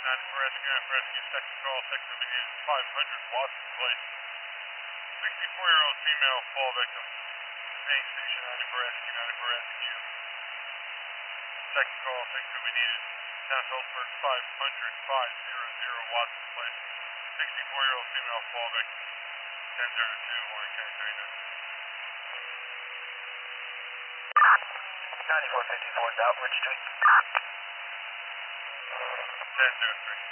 Rescue, second call, second we needed 500 Watson Place. 64-year-old female fall victim. Main station, Attica Rescue. Second call, second we needed South Ellsberg 500 Watson Place. 64-year-old female fall victim. 1002, Warren County 39. 9454 Doubtwood Street. 1003.